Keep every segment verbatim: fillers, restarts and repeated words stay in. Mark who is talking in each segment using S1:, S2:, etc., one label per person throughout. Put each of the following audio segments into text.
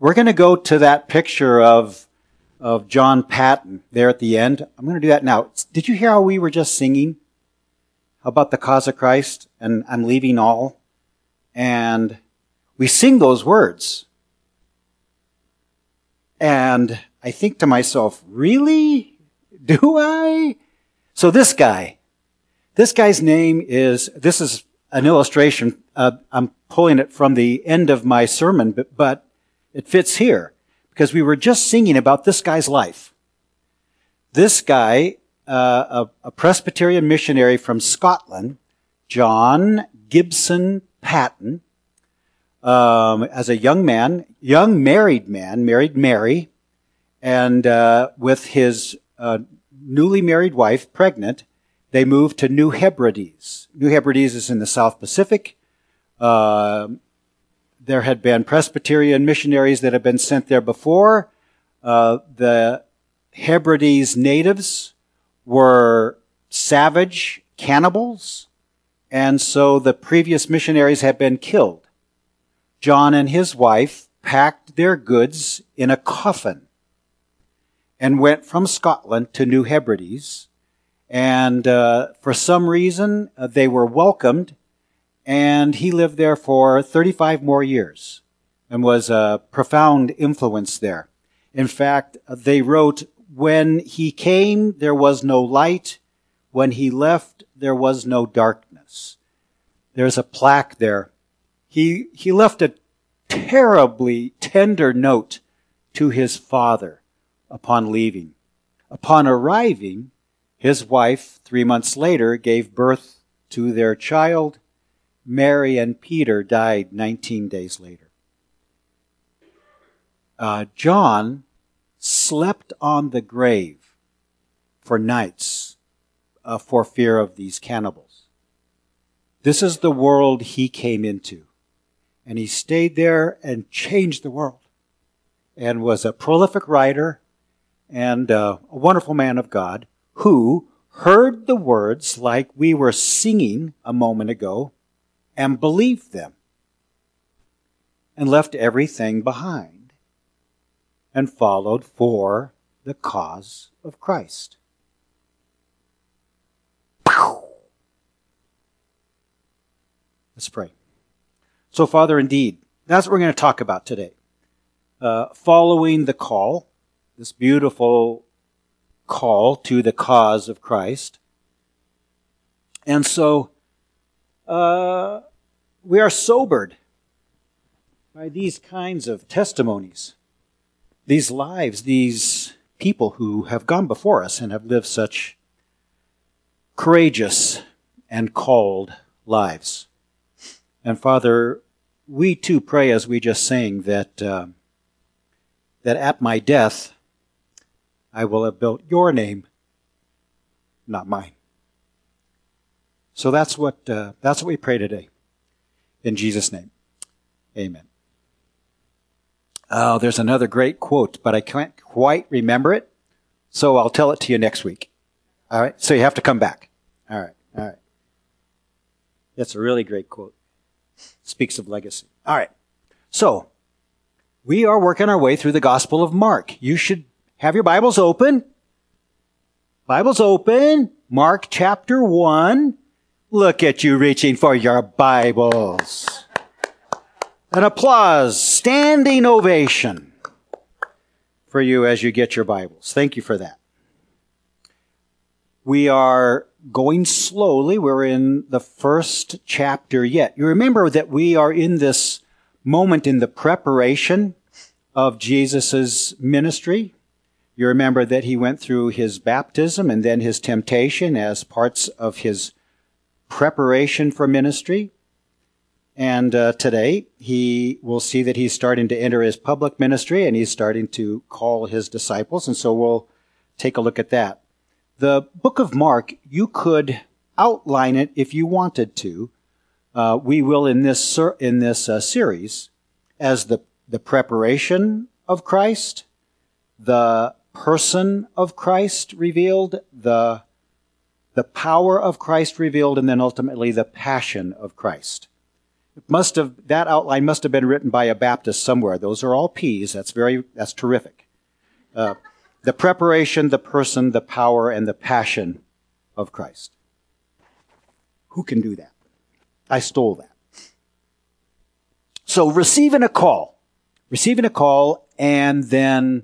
S1: We're going to go to that picture of, of John Patton there at the end. I'm going to do that now. Did you hear how we were just singing about the cause of Christ and I'm leaving all? And we sing those words. And I think to myself, really? Do I? So this guy, this guy's name is, this is an illustration. Uh, I'm pulling it from the end of my sermon, but, but it fits here because we were just singing about this guy's life. This guy, uh, a, a Presbyterian missionary from Scotland, John Gibson Patton, um, as a young man, young married man, married Mary, and uh, with his uh, newly married wife, pregnant, they moved to New Hebrides. New Hebrides is in the South Pacific. Uh, there had been Presbyterian missionaries that had been sent there before. Uh, the Hebrides natives were savage cannibals, and so the previous missionaries had been killed. John and his wife packed their goods in a coffin and went from Scotland to New Hebrides. And uh, for some reason, uh, they were welcomed, and he lived there for thirty-five more years and was a profound influence there. In fact, they wrote, when he came, there was no light. When he left, there was no darkness. There's a plaque there. He, he left a terribly tender note to his father upon leaving. Upon arriving, his wife, three months later, gave birth to their child. Mary and Peter died nineteen days later. Uh, John slept on the grave for nights uh, for fear of these cannibals. This is the world he came into. And he stayed there and changed the world and was a prolific writer and uh, a wonderful man of God who heard the words like we were singing a moment ago and believed them and left everything behind and followed for the cause of Christ. Let's pray. So, Father, indeed, that's what we're going to talk about today. Uh, following the call, this beautiful call to the cause of Christ. And so, uh, we are sobered by these kinds of testimonies, these lives, these people who have gone before us and have lived such courageous and called lives. And Father, we too pray, as we just sang, that uh, that at my death I will have built your name, not mine. So that's what uh, that's what we pray today. In Jesus' name, amen. Oh, there's another great quote, but I can't quite remember it, so I'll tell it to you next week. All right? So you have to come back. All right, all right. That's a really great quote. Speaks of legacy. All right. So, we are working our way through the Gospel of Mark. You should have your Bibles open. Bibles open. Mark chapter one. Look at you reaching for your Bibles. An applause, standing ovation for you as you get your Bibles. Thank you for that. We are going slowly. We're in the first chapter yet. You remember that we are in this moment in the preparation of Jesus' ministry. You remember that he went through his baptism and then his temptation as parts of his preparation for ministry. And uh, today, he will see that he's starting to enter his public ministry and he's starting to call his disciples. And so we'll take a look at that. The book of Mark, you could outline it if you wanted to. Uh, we will in this ser- in this uh, series as the, the preparation of Christ, the person of Christ revealed, the, the power of Christ revealed, and then ultimately the passion of Christ. It must have, that outline must have been written by a Baptist somewhere. Those are all P's. That's very, that's terrific. Uh, the preparation, the person, the power, and the passion of Christ. Who can do that? I stole that. So receiving a call, receiving a call, and then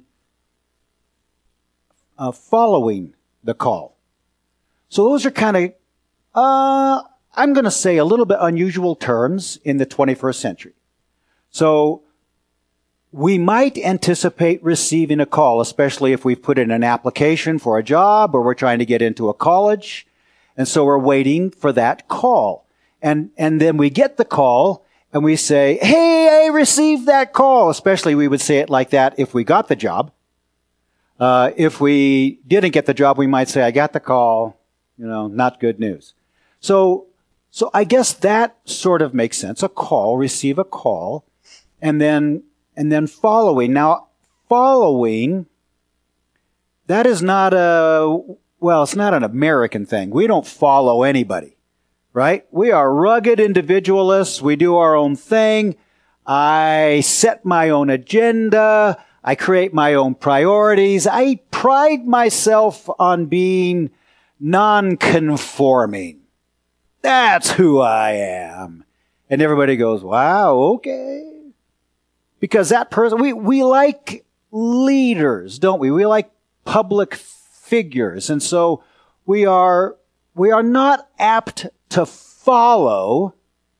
S1: uh, following the call. So those are kind of, uh, I'm going to say a little bit unusual terms in the twenty-first century. So we might anticipate receiving a call, especially if we've put in an application for a job or we're trying to get into a college. And so we're waiting for that call. And, and then we get the call and we say, hey, I received that call. Especially we would say it like that if we got the job. Uh, if we didn't get the job, we might say, I got the call. You know, not good news. So, so I guess that sort of makes sense. A call, receive a call, and then, and then following. Now, following, that is not a, well, it's not an American thing. We don't follow anybody. Right? We are rugged individualists. We do our own thing. I set my own agenda. I create my own priorities. I pride myself on being non-conforming. That's who I am. And everybody goes, wow, okay. Because that person, we, we like leaders, don't we? We like public figures. And so we are, we are not apt to follow,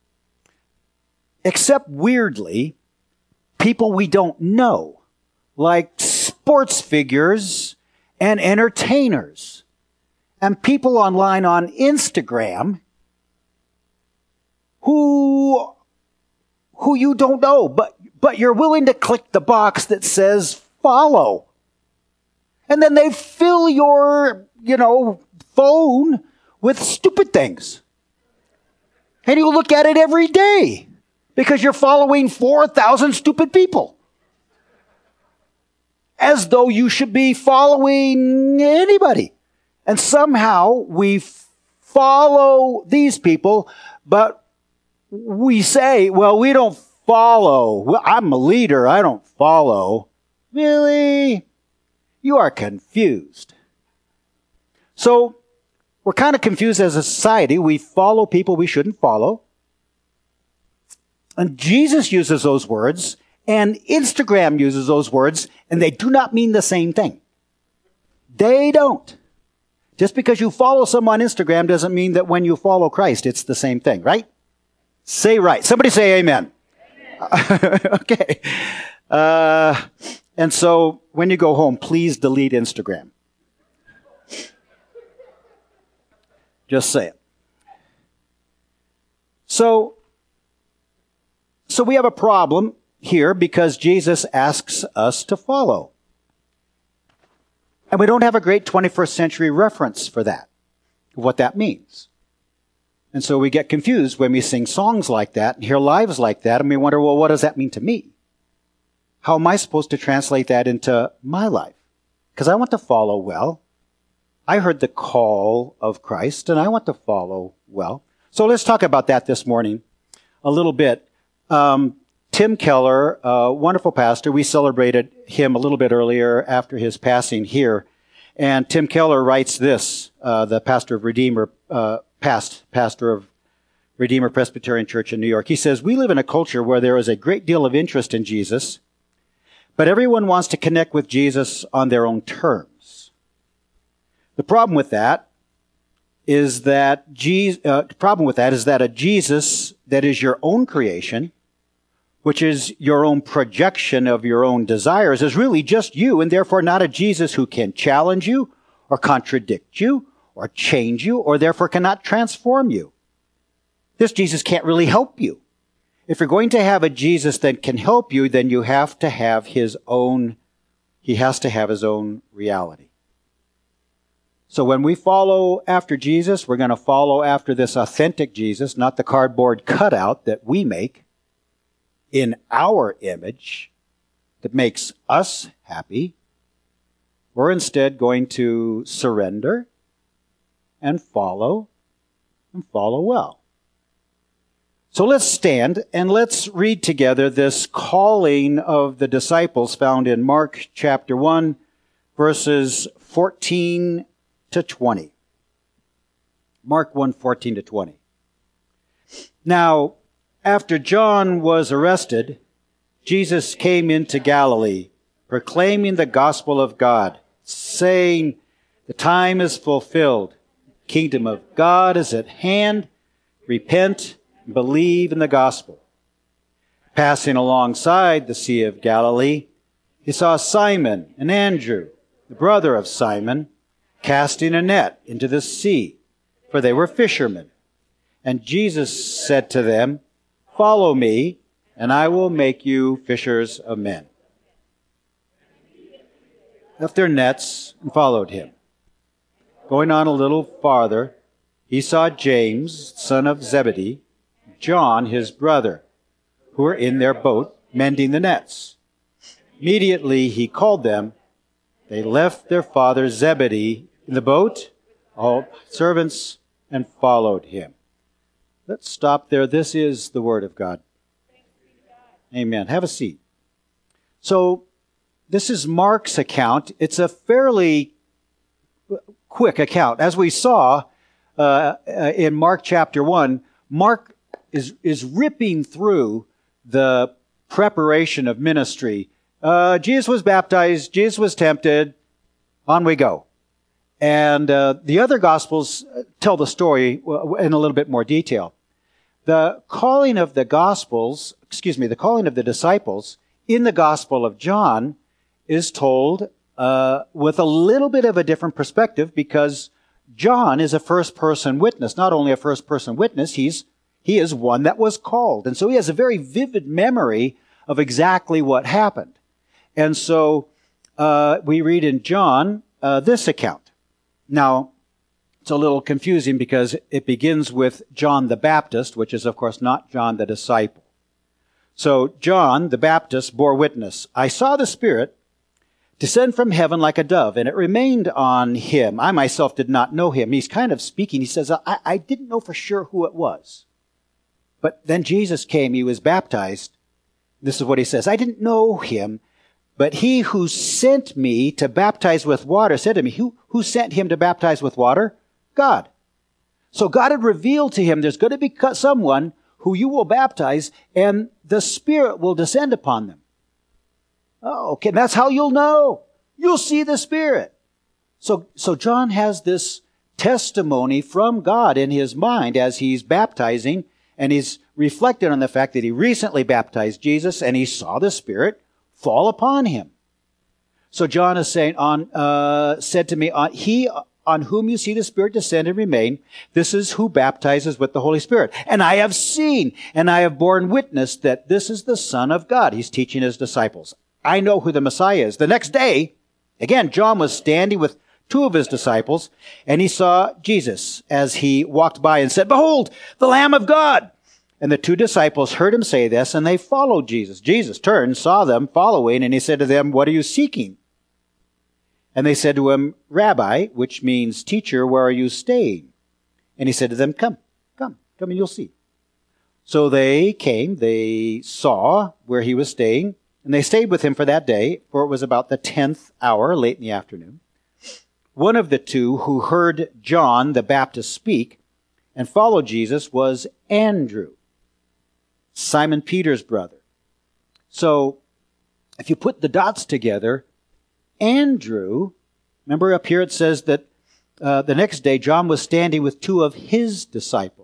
S1: except weirdly, people we don't know, like sports figures and entertainers, and people online on Instagram who, who you don't know, but, but you're willing to click the box that says follow. And then they fill your, you know, phone with stupid things. And you look at it every day because you're following four thousand stupid people. As though you should be following anybody. And somehow we follow these people, but we say, well, we don't follow. Well, I'm a leader. I don't follow. Really? You are confused. So, we're kind of confused as a society. We follow people we shouldn't follow. And Jesus uses those words, and Instagram uses those words, and they do not mean the same thing. They don't. Just because you follow someone on Instagram doesn't mean that when you follow Christ, it's the same thing, right? Say right. Somebody say amen. Amen. Okay. Uh, and so when you go home, please delete Instagram. Just say it. So, so we have a problem here because Jesus asks us to follow. And we don't have a great twenty-first century reference for that, what that means. And so we get confused when we sing songs like that and hear lives like that, and we wonder, well, what does that mean to me? How am I supposed to translate that into my life? Because I want to follow well. I heard the call of Christ, and I want to follow well. So let's talk about that this morning a little bit. Um, Tim Keller, a wonderful pastor, we celebrated him a little bit earlier after his passing here. And Tim Keller writes this, uh, the pastor of Redeemer, uh, past pastor of Redeemer Presbyterian Church in New York. He says, we live in a culture where there is a great deal of interest in Jesus, but everyone wants to connect with Jesus on their own terms. The problem with that is that Je- uh, the problem with that is that a Jesus that is your own creation, which is your own projection of your own desires, is really just you, and therefore not a Jesus who can challenge you or contradict you or change you, or therefore cannot transform you. This Jesus can't really help you. If you're going to have a Jesus that can help you, then you have to have his own, he has to have his own reality. So when we follow after Jesus, we're going to follow after this authentic Jesus, not the cardboard cutout that we make in our image that makes us happy. We're instead going to surrender and follow and follow well. So let's stand and let's read together this calling of the disciples found in Mark chapter one, verses fourteen to twenty. Mark one, fourteen to twenty. Now, after John was arrested, Jesus came into Galilee, proclaiming the gospel of God, saying, "The time is fulfilled. The kingdom of God is at hand. Repent and believe in the gospel." Passing alongside the Sea of Galilee, he saw Simon and Andrew, the brother of Simon, casting a net into the sea, for they were fishermen. And Jesus said to them, "Follow me, and I will make you fishers of men." Left their nets and followed him. Going on a little farther, he saw James, son of Zebedee, John, his brother, who were in their boat mending the nets. Immediately he called them. They left their father Zebedee in the boat, all servants, and followed him. Let's stop there. This is the word of God. Amen. Have a seat. So this is Mark's account. It's a fairly quick account. As we saw uh, in Mark chapter one, Mark is, is ripping through the preparation of ministry. Uh, Jesus was baptized. Jesus was tempted. On we go. And uh, the other Gospels tell the story in a little bit more detail. The calling of the Gospels, excuse me, the calling of the disciples in the Gospel of John is told uh, with a little bit of a different perspective, because John is a first-person witness. Not only a first-person witness, he's he is one that was called. And so he has a very vivid memory of exactly what happened. And so uh, we read in John uh, this account. Now, it's a little confusing because it begins with John the Baptist, which is, of course, not John the disciple. So John the Baptist bore witness. "I saw the Spirit descend from heaven like a dove, and it remained on him. I myself did not know him." He's kind of speaking. He says, I, I didn't know for sure who it was. But then Jesus came. He was baptized. This is what he says. "I didn't know him, but he who sent me to baptize with water said to me," who, who sent him to baptize with water? God. So God had revealed to him there's going to be someone who you will baptize, and the Spirit will descend upon them. Oh, okay, that's how you'll know. You'll see the Spirit. So, so John has this testimony from God in his mind as he's baptizing, and he's reflected on the fact that he recently baptized Jesus, and he saw the Spirit fall upon him. So John is saying, "On uh, said to me, on, he on whom you see the Spirit descend and remain, this is who baptizes with the Holy Spirit. And I have seen, and I have borne witness that this is the Son of God." He's teaching his disciples. I know who the Messiah is. The next day, again, John was standing with two of his disciples, and he saw Jesus as he walked by and said, "Behold, the Lamb of God." And the two disciples heard him say this, and they followed Jesus. Jesus turned, saw them following, and he said to them, "What are you seeking?" And they said to him, "Rabbi," which means teacher, "where are you staying?" And he said to them, "Come, come, come and you'll see." So they came, they saw where he was staying, and they stayed with him for that day, for it was about the tenth hour, late in the afternoon. One of the two who heard John the Baptist speak and followed Jesus was Andrew, Simon Peter's brother. So if you put the dots together, Andrew, remember up here it says that uh, the next day John was standing with two of his disciples.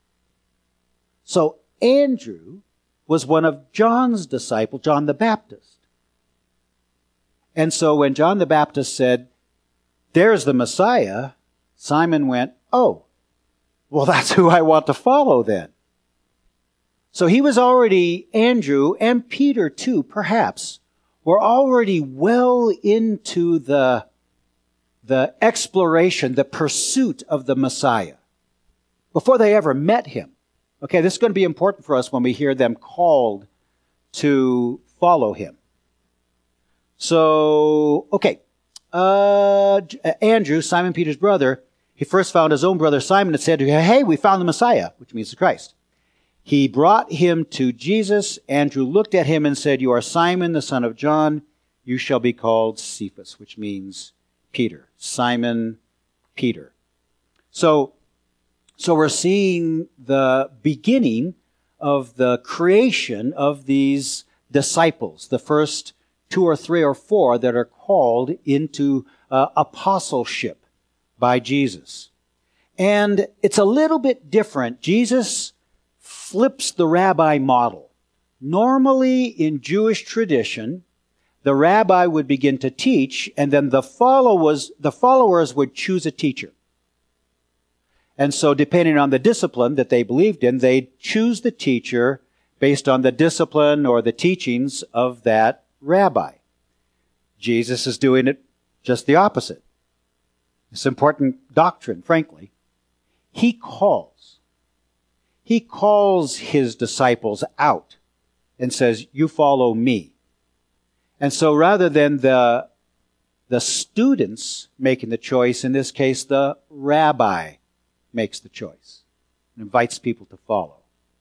S1: So Andrew was one of John's disciples, John the Baptist. And so when John the Baptist said, "There's the Messiah," Simon went, "Oh, well, that's who I want to follow then." So he was already, Andrew and Peter too, perhaps, were already well into the, the exploration, the pursuit of the Messiah before they ever met him. Okay, this is going to be important for us when we hear them called to follow him. So, okay, uh, Andrew, Simon Peter's brother, he first found his own brother Simon and said to him, "Hey, we found the Messiah," which means the Christ. He brought him to Jesus. Andrew looked at him and said, "You are Simon, the son of John. You shall be called Cephas," which means Peter. Simon Peter. So, so we're seeing the beginning of the creation of these disciples, the first two or three or four that are called into uh, apostleship by Jesus. And it's a little bit different. Jesus flips the rabbi model. Normally in Jewish tradition, the rabbi would begin to teach, and then the followers, the followers would choose a teacher. And so depending on the discipline that they believed in, they'd choose the teacher based on the discipline or the teachings of that rabbi. Jesus is doing it just the opposite. It's important doctrine, frankly. He calls. He calls his disciples out and says, "You follow me." And so rather than the, the students making the choice, in this case, the rabbi makes the choice and invites people to follow.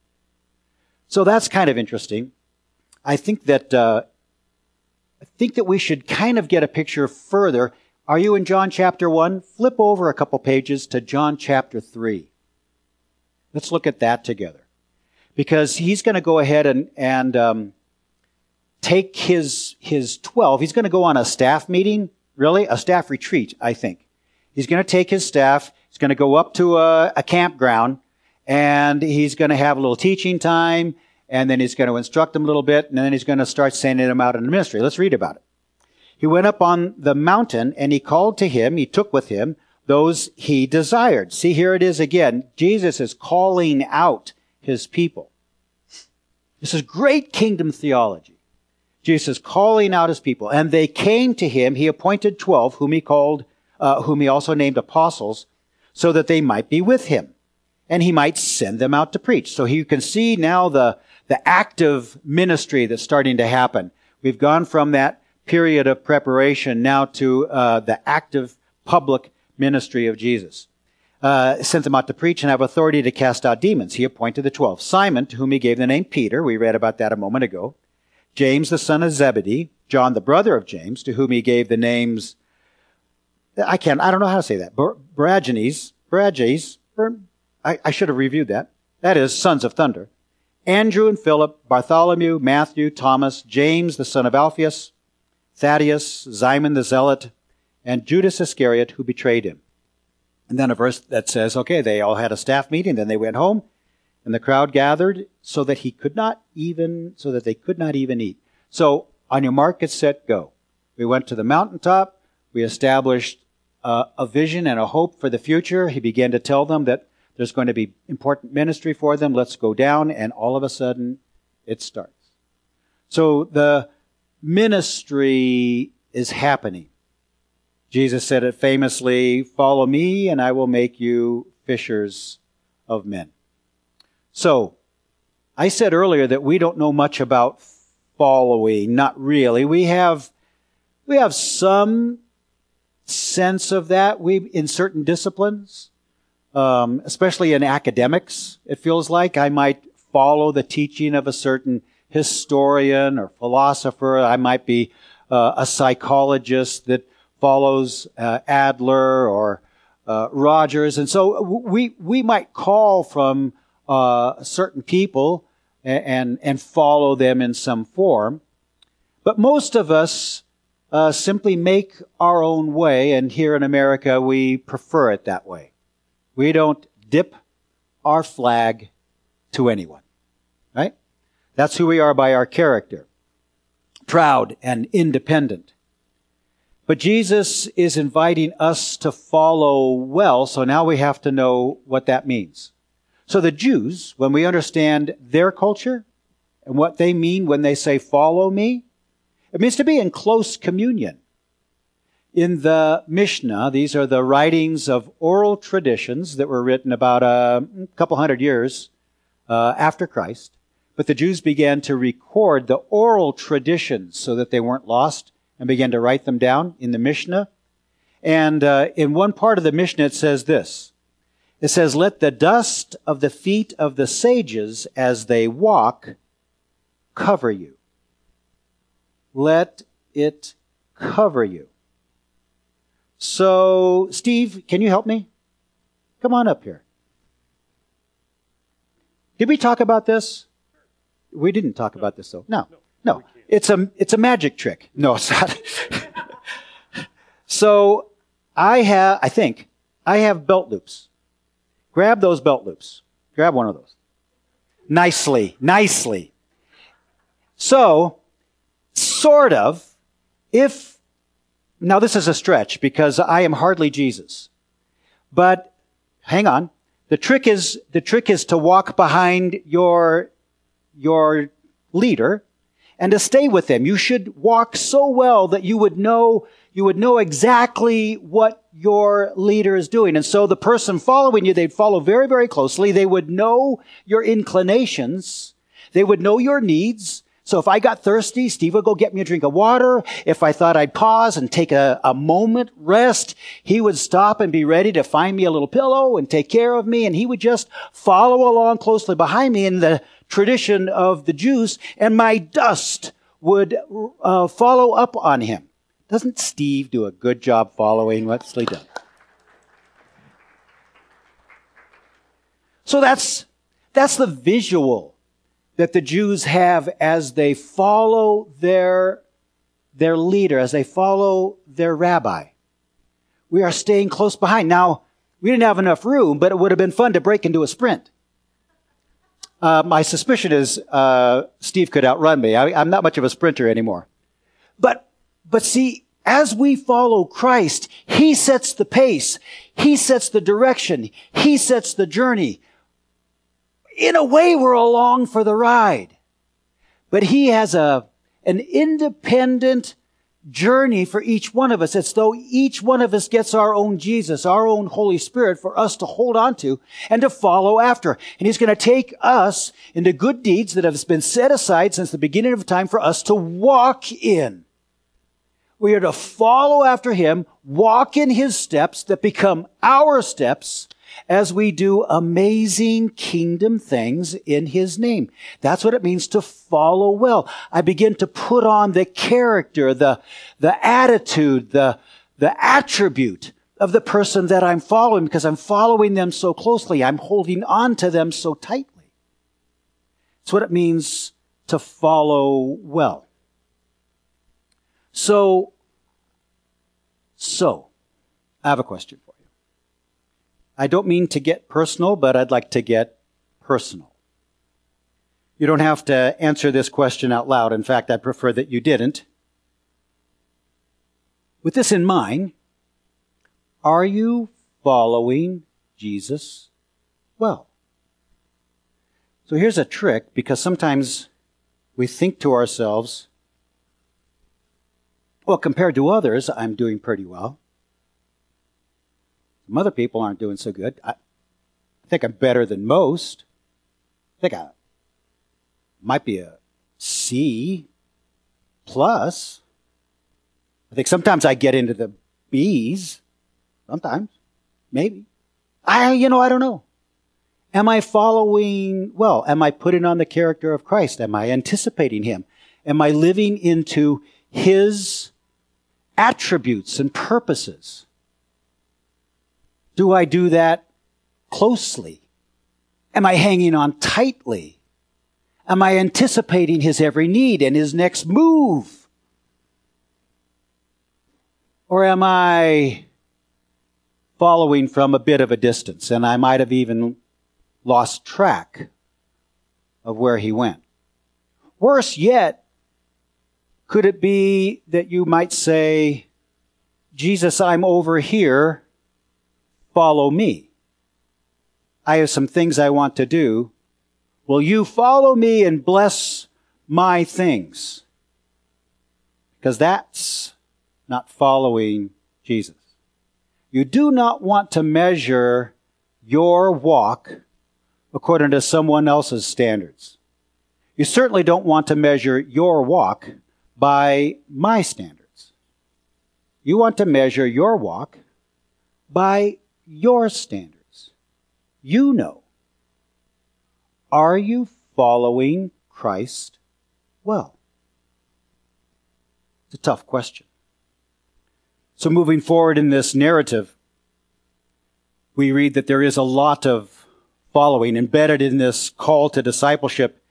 S1: So that's kind of interesting. I think that uh, I think that we should kind of get a picture further. Are you in John chapter one? Flip over a couple pages to John chapter three. Let's look at that together. Because he's going to go ahead and, and um, take his, his twelve. He's going to go on a staff meeting, really, a staff retreat, I think. He's going to take his staff. He's going to go up to a, a campground, and he's going to have a little teaching time, and then he's going to instruct them a little bit, and then he's going to start sending them out in the ministry. Let's read about it. He went up on the mountain, and he called to him, he took with him those he desired. See, here it is again. Jesus is calling out his people. This is great kingdom theology. Jesus is calling out his people. And they came to him. He appointed twelve, whom he called, uh, whom he also named apostles, so that they might be with him, and he might send them out to preach. So you can see now the, the active ministry that's starting to happen. We've gone from that period of preparation now to uh, the active public ministry of Jesus. Uh, sent them out to preach and have authority to cast out demons. He appointed the twelve. Simon, to whom he gave the name Peter. We read about that a moment ago. James, the son of Zebedee. John, the brother of James, to whom he gave the names, I can't, I don't know how to say that. Boanerges, Boanerges, I, I should have reviewed that. That is, sons of thunder. Andrew and Philip, Bartholomew, Matthew, Thomas, James, the son of Alphaeus, Thaddeus, Simon the Zealot, and Judas Iscariot, who betrayed him. And then a verse that says, okay, they all had a staff meeting, then they went home, and the crowd gathered so that he could not even, so that they could not even eat. So, on your mark, get set, go. We went to the mountaintop. We established uh, a vision and a hope for the future. He began to tell them that there's going to be important ministry for them. Let's go down. And all of a sudden, it starts. So the ministry is happening. Jesus said it famously, "Follow me and I will make you fishers of men." So, I said earlier that we don't know much about following. Not really. We have, we have some sense of that. We, in certain disciplines, um, especially in academics, it feels like I might follow the teaching of a certain historian or philosopher. I might be uh, a psychologist that follows uh, Adler or uh, Rogers. And so we, we might call from uh, certain people and, and, and follow them in some form. But most of us uh, simply make our own way, and here in America we prefer it that way. We don't dip our flag to anyone, right? That's who we are by our character. Proud and independent. But Jesus is inviting us to follow well, so now we have to know what that means. So the Jews, when we understand their culture and what they mean when they say, "Follow me," it means to be in close communion. In the Mishnah, these are the writings of oral traditions that were written about a couple hundred years uh, after Christ. But the Jews began to record the oral traditions so that they weren't lost, and began to write them down in the Mishnah. And uh, in one part of the Mishnah it says this: It says, let the dust of the feet of the sages as they walk cover you. Let it cover you. So, Steve, can you help me? Come on up here. Did we talk about this? We didn't talk about this, though. No, no. It's a, it's a magic trick. No, it's not. So, I have, I think, I have belt loops. Grab those belt loops. Grab one of those. Nicely, nicely. So, sort of, if, now this is a stretch because I am hardly Jesus. But, hang on. The trick is, the trick is to walk behind your, your leader and to stay with them. You should walk so well that you would know, you would know exactly what your leader is doing. And so the person following you, they'd follow very, very closely. They would know your inclinations. They would know your needs. So if I got thirsty, Steve would go get me a drink of water. If I thought I'd pause and take a, a moment, rest, he would stop and be ready to find me a little pillow and take care of me. And he would just follow along closely behind me in the tradition of the Jews. And my dust would uh, follow up on him. Doesn't Steve do a good job following Wesley does? So that's, that's the visual that the Jews have as they follow their, their leader, as they follow their rabbi. We are staying close behind. Now, we didn't have enough room, but it would have been fun to break into a sprint. Uh, my suspicion is uh, Steve could outrun me. I, I'm not much of a sprinter anymore. But, but see, as we follow Christ, He sets the pace. He sets the direction. He sets the journey. In a way, we're along for the ride. But He has a, an independent journey for each one of us. It's though each one of us gets our own Jesus, our own Holy Spirit for us to hold on to and to follow after. And He's going to take us into good deeds that have been set aside since the beginning of time for us to walk in. We are to follow after Him, walk in His steps that become our steps as we do amazing kingdom things in His name. That's what it means to follow well. I begin to put on the character, the, the attitude, the, the attribute of the person that I'm following because I'm following them so closely. I'm holding on to them so tightly. It's what it means to follow well. So, so, I have a question for you. I don't mean to get personal, but I'd like to get personal. You don't have to answer this question out loud. In fact, I prefer that you didn't. With this in mind, are you following Jesus well? So here's a trick, because sometimes we think to ourselves, well, compared to others, I'm doing pretty well. Some other people aren't doing so good. I think I'm better than most. I think I might be a C plus. I think sometimes I get into the B's. Sometimes. Maybe. I, you know, I don't know. Am I following well? Am I putting on the character of Christ? Am I anticipating Him? Am I living into His attributes and purposes? Do I do that closely? Am I hanging on tightly? Am I anticipating His every need and His next move? Or am I following from a bit of a distance, and I might have even lost track of where He went? Worse yet, could it be that you might say, Jesus, I'm over here, follow me. I have some things I want to do. Will you follow me and bless my things? Because that's not following Jesus. You do not want to measure your walk according to someone else's standards. You certainly don't want to measure your walk by my standards. You want to measure your walk by your standards. you know. Are you following Christ well? It's a tough question. So moving forward in this narrative, we read that there is a lot of following embedded in this call to discipleship.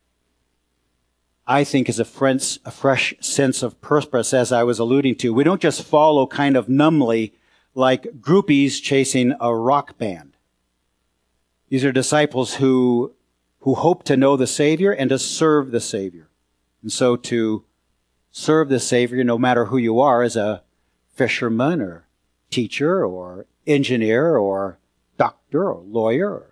S1: I think is a fresh, a fresh sense of purpose, as I was alluding to. We don't just follow kind of numbly like groupies chasing a rock band. These are disciples who, who hope to know the Savior and to serve the Savior. And so to serve the Savior, no matter who you are, as a fisherman or teacher or engineer or doctor or lawyer,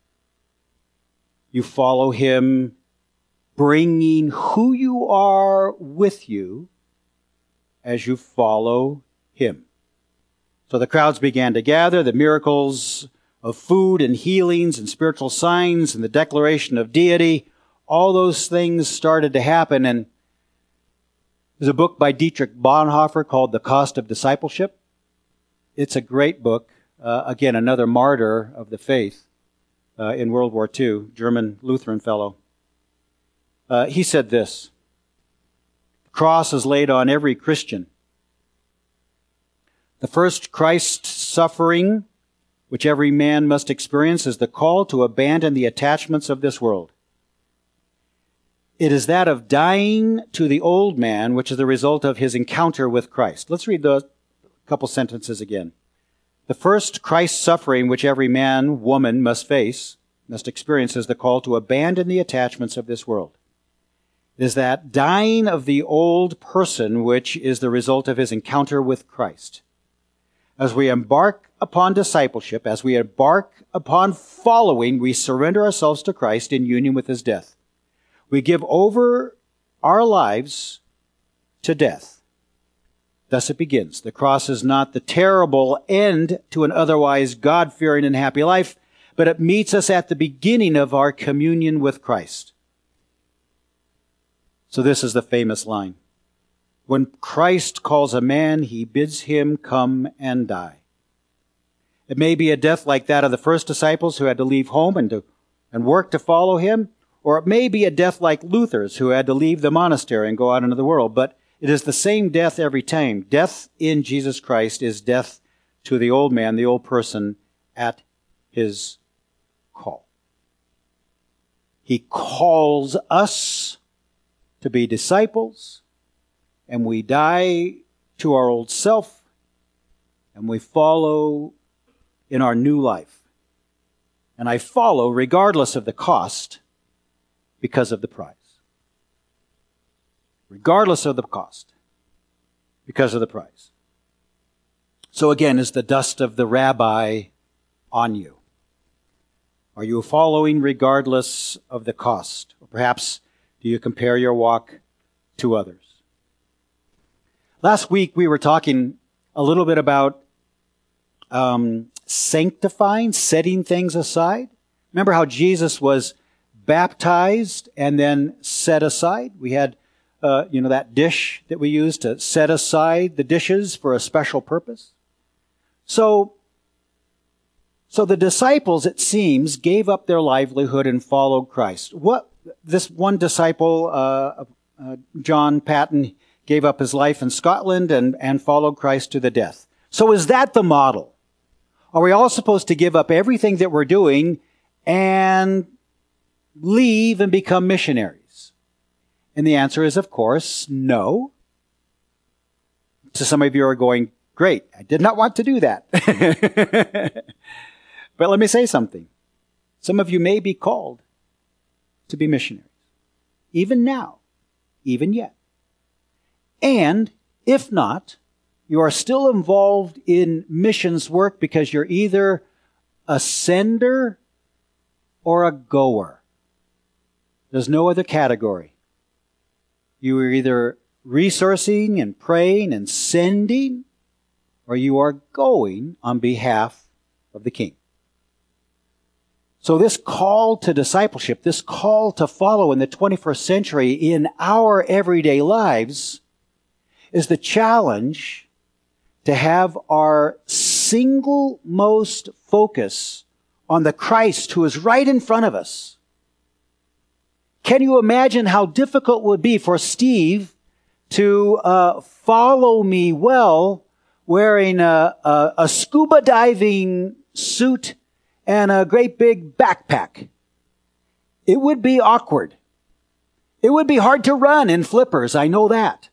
S1: you follow him bringing who you are with you as you follow him. So the crowds began to gather, the miracles of food and healings and spiritual signs and the declaration of deity, all those things started to happen. And there's a book by Dietrich Bonhoeffer called The Cost of Discipleship. It's a great book. Uh, again, another martyr of the faith uh, in World War Two, German Lutheran fellow. Uh, he said this: the cross is laid on every Christian. The first Christ suffering, which every man must experience, is the call to abandon the attachments of this world. It is that of dying to the old man, which is the result of his encounter with Christ. Let's read those couple sentences again. The first Christ suffering, which every man, woman must face, must experience, is the call to abandon the attachments of this world. It is that dying of the old person, which is the result of his encounter with Christ. As we embark upon discipleship, as we embark upon following, we surrender ourselves to Christ in union with his death. We give over our lives to death. Thus it begins. The cross is not the terrible end to an otherwise God-fearing and happy life, but it meets us at the beginning of our communion with Christ. So this is the famous line. When Christ calls a man, he bids him come and die. It may be a death like that of the first disciples who had to leave home and to and work to follow him, or it may be a death like Luther's who had to leave the monastery and go out into the world, but it is the same death every time. Death in Jesus Christ is death to the old man, the old person, at his call. He calls us to be disciples, and we die to our old self, and we follow in our new life. And I follow regardless of the cost because of the prize. Regardless of the cost because of the prize. So again, is the dust of the rabbi on you? Are you following regardless of the cost? Or perhaps do you compare your walk to others? Last week we were talking a little bit about um, sanctifying, setting things aside. Remember how Jesus was baptized and then set aside? We had, uh, you know, that dish that we used to set aside the dishes for a special purpose. So, so the disciples, it seems, gave up their livelihood and followed Christ. What this one disciple, uh, uh, John Paton, gave up his life in Scotland and, and followed Christ to the death. So is that the model? Are we all supposed to give up everything that we're doing and leave and become missionaries? And the answer is, of course, no. So some of you are going, great, I did not want to do that. But let me say something. Some of you may be called to be missionaries. Even now. Even yet. And if not, you are still involved in missions work because you're either a sender or a goer. There's no other category. You are either resourcing and praying and sending, or you are going on behalf of the King. So this call to discipleship, this call to follow in the twenty-first century in our everyday lives is the challenge to have our single most focus on the Christ who is right in front of us. Can you imagine how difficult it would be for Steve to uh, follow me well wearing a, a, a scuba diving suit and a great big backpack? It would be awkward. It would be hard to run in flippers, I know that.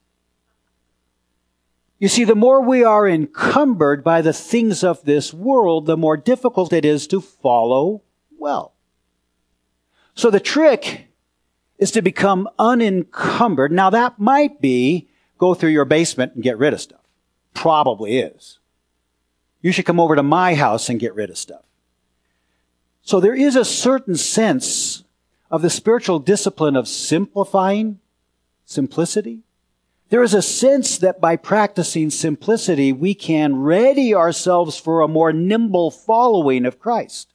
S1: You see, the more we are encumbered by the things of this world, the more difficult it is to follow well. So the trick is to become unencumbered. Now that might be go through your basement and get rid of stuff. Probably is. You should come over to my house and get rid of stuff. So there is a certain sense of the spiritual discipline of simplifying, simplicity. There is a sense that by practicing simplicity, we can ready ourselves for a more nimble following of Christ.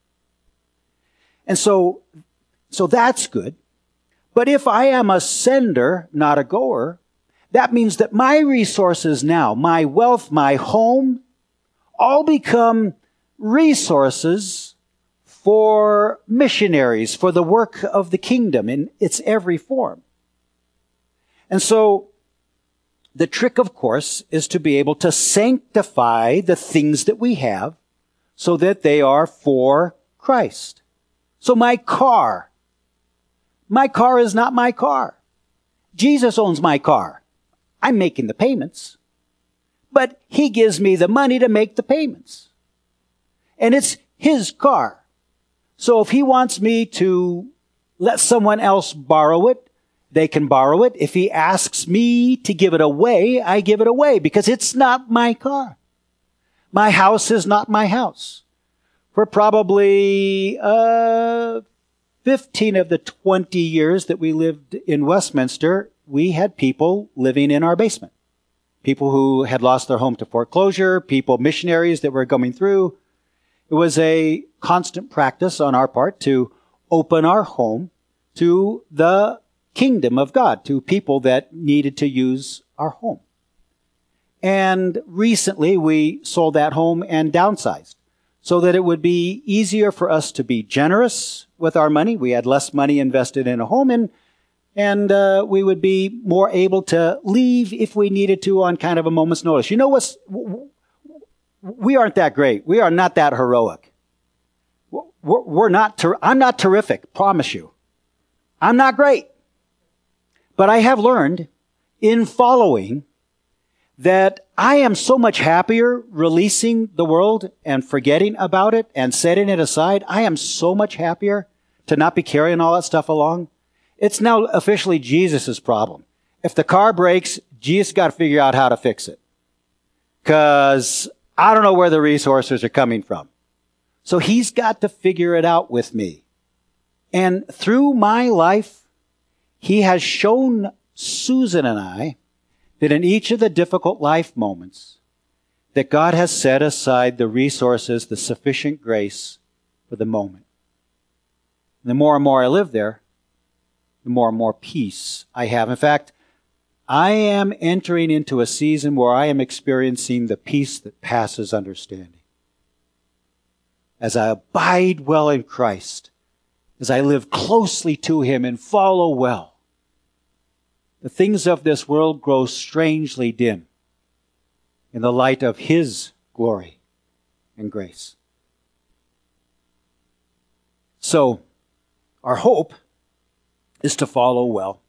S1: And so, so that's good. But if I am a sender, not a goer, that means that my resources now, my wealth, my home, all become resources for missionaries, for the work of the kingdom in its every form. And so, the trick, of course, is to be able to sanctify the things that we have so that they are for Christ. So my car, my car is not my car. Jesus owns my car. I'm making the payments, but He gives me the money to make the payments. And it's His car. So if He wants me to let someone else borrow it, they can borrow it. If He asks me to give it away, I give it away because it's not my car. My house is not my house. For probably uh, fifteen of the twenty years that we lived in Westminster, we had people living in our basement. People who had lost their home to foreclosure, people, missionaries that were coming through. It was a constant practice on our part to open our home to the kingdom of God, to people that needed to use our home. And recently we sold that home and downsized so that it would be easier for us to be generous with our money. We had less money invested in a home, and and uh, we would be more able to leave if we needed to on kind of a moment's notice. You know what's, we aren't that great. We are not that heroic. We're, we're not, ter- I'm not terrific, promise you. I'm not great. But I have learned in following that I am so much happier releasing the world and forgetting about it and setting it aside. I am so much happier to not be carrying all that stuff along. It's now officially Jesus' problem. If the car breaks, Jesus got to figure out how to fix it. Because I don't know where the resources are coming from. So He's got to figure it out with me. And through my life, He has shown Susan and I that in each of the difficult life moments, that God has set aside the resources, the sufficient grace for the moment. And the more and more I live there, the more and more peace I have. In fact, I am entering into a season where I am experiencing the peace that passes understanding. As I abide well in Christ, as I live closely to Him and follow well, the things of this world grow strangely dim in the light of His glory and grace. So, our hope is to follow well.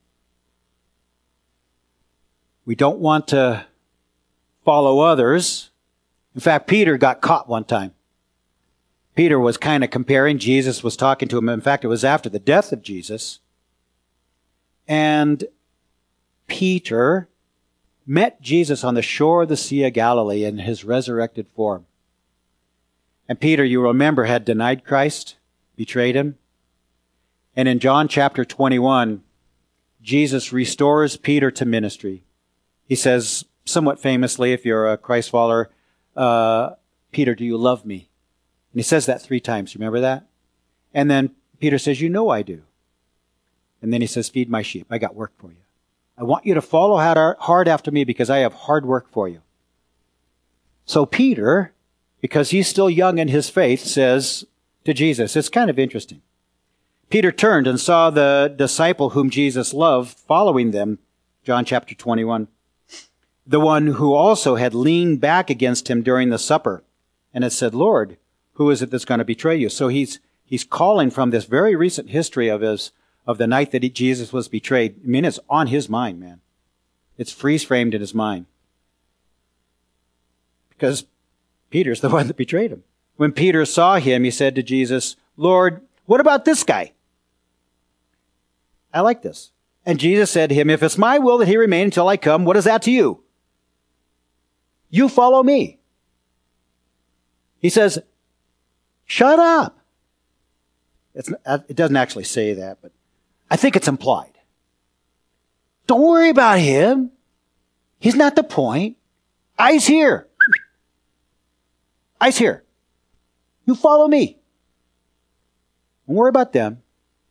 S1: We don't want to follow others. In fact, Peter got caught one time. Peter was kind of comparing. Jesus was talking to him. In fact, it was after the death of Jesus. And Peter met Jesus on the shore of the Sea of Galilee in His resurrected form. And Peter, you remember, had denied Christ, betrayed Him. And in John chapter twenty-one, Jesus restores Peter to ministry. He says, somewhat famously, if you're a Christ follower, uh, Peter, do you love me? And He says that three times. Remember that? And then Peter says, you know I do. And then He says, feed my sheep. I got work for you. I want you to follow hard after me because I have hard work for you. So Peter, because he's still young in his faith, says to Jesus. It's kind of interesting. Peter turned and saw the disciple whom Jesus loved following them, John chapter twenty-one, the one who also had leaned back against him during the supper and had said, Lord, who is it that's going to betray you? So he's he's calling from this very recent history of his of the night that he, Jesus was betrayed. I mean, it's on his mind, man. It's freeze-framed in his mind. Because Peter's the one that betrayed him. When Peter saw him, he said to Jesus, Lord, what about this guy? I like this. And Jesus said to him, if it's my will that he remain until I come, what is that to you? You follow me. He says, shut up. It's, it doesn't actually say that, but I think it's implied. Don't worry about him. He's not the point. I's here. I's here. You follow me. Don't worry about them.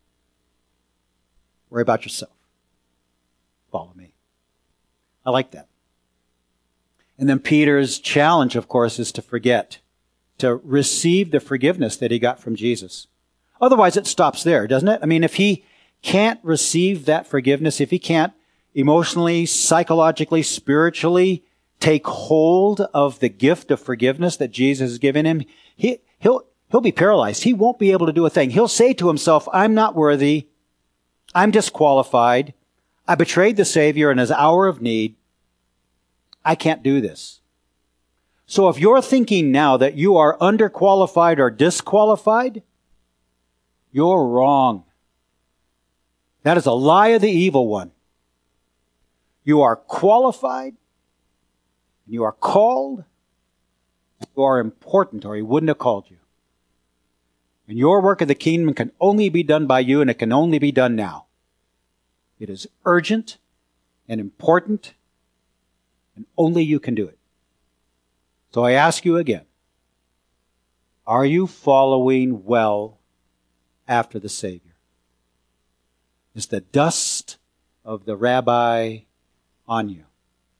S1: Worry about yourself. Follow me. I like that. And then Peter's challenge, of course, is to forget, to receive the forgiveness that he got from Jesus. Otherwise, it stops there, doesn't it? I mean, if he can't receive that forgiveness, if he can't emotionally, psychologically, spiritually take hold of the gift of forgiveness that Jesus has given him, he, he'll, he'll be paralyzed. He won't be able to do a thing. He'll say to himself, I'm not worthy. I'm disqualified. I betrayed the Savior in his hour of need. I can't do this. So if you're thinking now that you are underqualified or disqualified, you're wrong. That is a lie of the evil one. You are qualified. You are called. You are important, or he wouldn't have called you. And your work of the kingdom can only be done by you, and it can only be done now. It is urgent and important, and only you can do it. So I ask you again, are you following well after the Savior? Is the dust of the rabbi on you?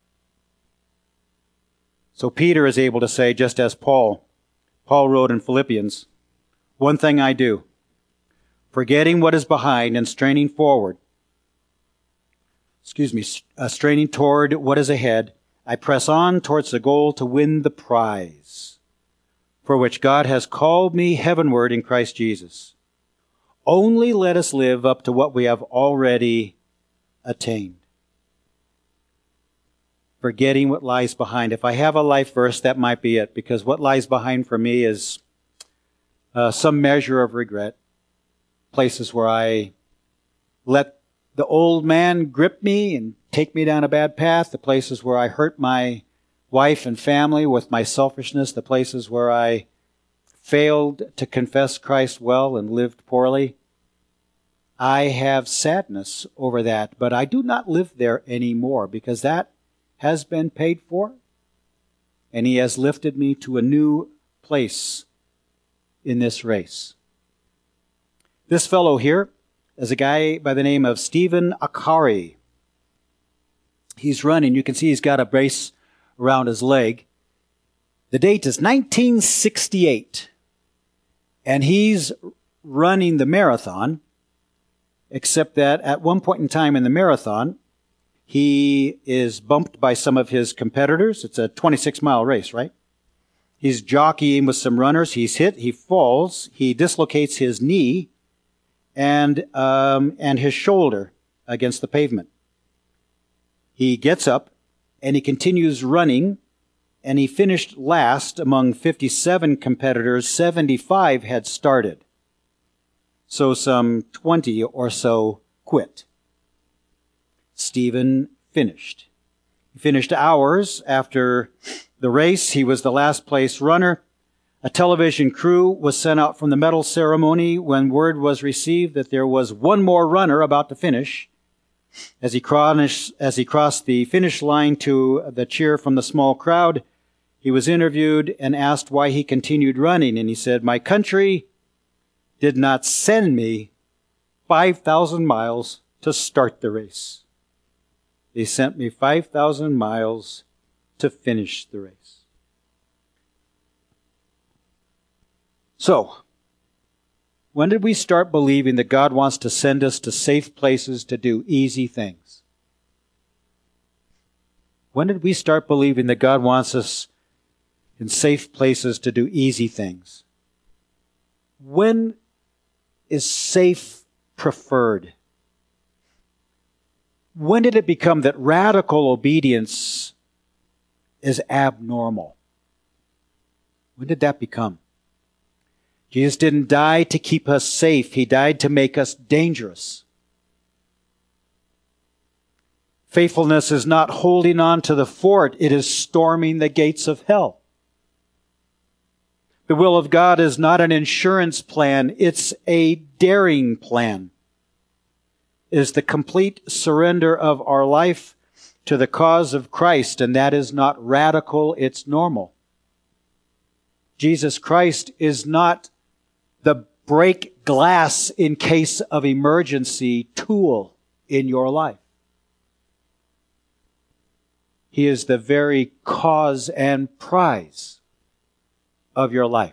S1: So Peter is able to say, just as Paul, Paul wrote in Philippians, one thing I do, forgetting what is behind and straining forward, excuse me, uh, straining toward what is ahead, I press on towards the goal to win the prize, for which God has called me heavenward in Christ Jesus. Only let us live up to what we have already attained. Forgetting what lies behind. If I have a life verse, that might be it, because what lies behind for me is uh, some measure of regret. Places where I let the old man grip me and take me down a bad path. The places where I hurt my wife and family with my selfishness. The places where I failed to confess Christ well and lived poorly. I have sadness over that, but I do not live there anymore because that has been paid for, and he has lifted me to a new place in this race. This fellow here is a guy by the name of Stephen Akari. He's running. You can see he's got a brace around his leg. The date is nineteen sixty-eight, and he's running the marathon, except that at one point in time in the marathon, he is bumped by some of his competitors. It's a twenty-six mile race, right? He's jockeying with some runners. He's hit. He falls. He dislocates his knee and um, and his shoulder against the pavement. He gets up and he continues running, and he finished last among fifty-seven competitors. seventy-five had started. So some twenty or so quit. Stephen finished. He finished hours after the race. He was the last place runner. A television crew was sent out from the medal ceremony when word was received that there was one more runner about to finish. As he crossed, as he crossed the finish line to the cheer from the small crowd, he was interviewed and asked why he continued running. And he said, "My country did not send me five thousand miles to start the race. They sent me five thousand miles to finish the race." So, When did we start believing that God wants to send us to safe places to do easy things? When did we start believing that God wants us in safe places to do easy things? When is safe preferred? When did it become that radical obedience is abnormal? When did that become? Jesus didn't die to keep us safe. He died to make us dangerous. Faithfulness is not holding on to the fort. It is storming the gates of hell. The will of God is not an insurance plan. It's a daring plan. It is the complete surrender of our life to the cause of Christ, and that is not radical, it's normal. Jesus Christ is not the break glass in case of emergency tool in your life. He is the very cause and prize of your life.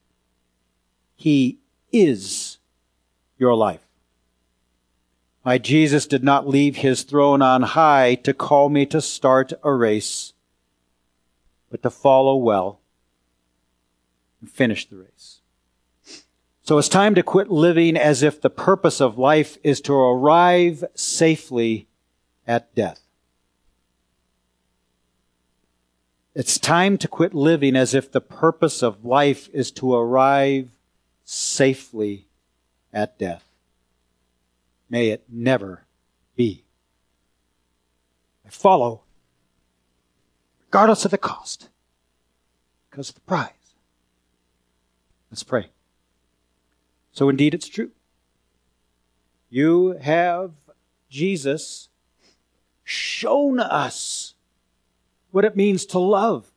S1: He is your life. My Jesus did not leave his throne on high to call me to start a race, but to follow well and finish the race. So it's time to quit living as if the purpose of life is to arrive safely at death. It's time to quit living as if the purpose of life is to arrive safely at death. May it never be. I follow, regardless of the cost, because of the prize. Let's pray. So indeed it's true. You have, Jesus, shown us what it means to love.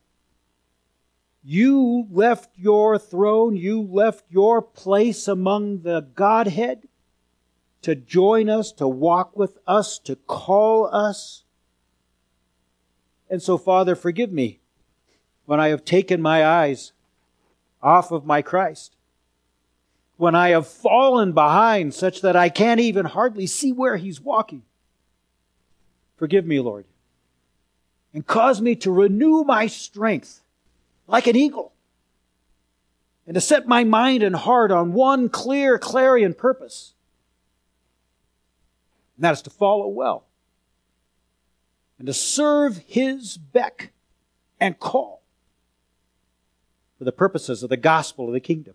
S1: You left your throne, you left your place among the Godhead to join us, to walk with us, to call us. And so, Father, forgive me when I have taken my eyes off of my Christ, when I have fallen behind such that I can't even hardly see where He's walking. Forgive me, Lord, and cause me to renew my strength like an eagle, and to set my mind and heart on one clear, clarion purpose, and that is to follow well and to serve His beck and call for the purposes of the gospel of the kingdom.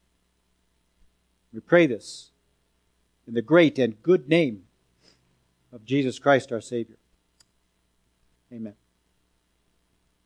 S1: We pray this in the great and good name of Jesus Christ our Savior. Amen.